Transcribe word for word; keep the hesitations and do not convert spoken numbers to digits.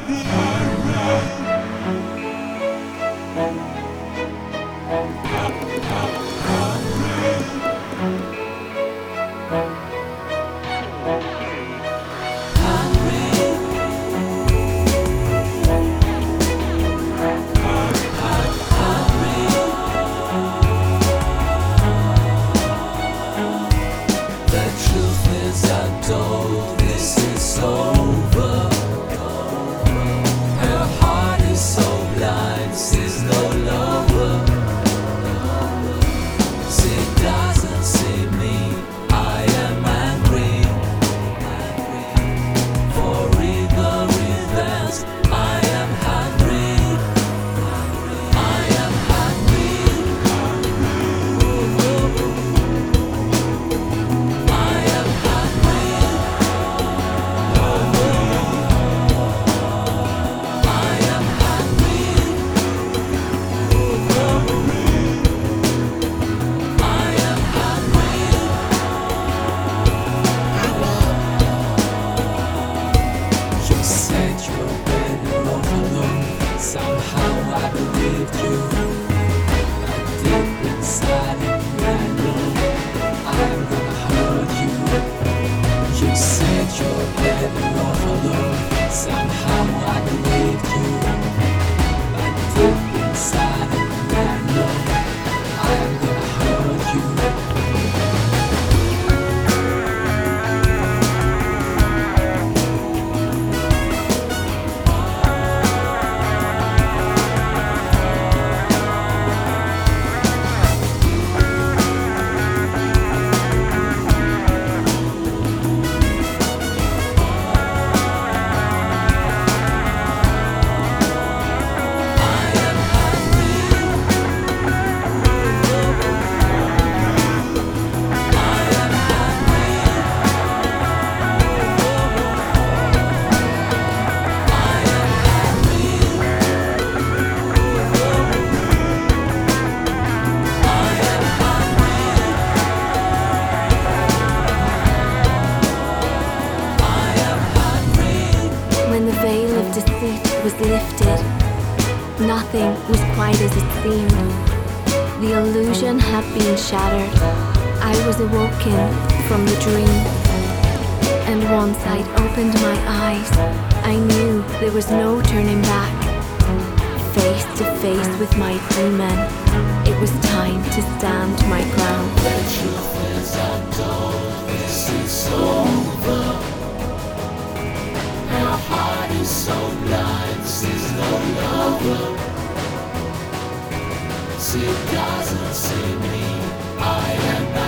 When the veil of deceit was lifted, nothing was quite as it seemed. The illusion had been shattered. I was awoken from the dream. And once I'd opened my eyes, I knew there was no turning back. Face to face with my demon, it was time to stand my ground. The truth is undone, this is over. Her heart is so blind, she's no lover. She doesn't see me, I am not.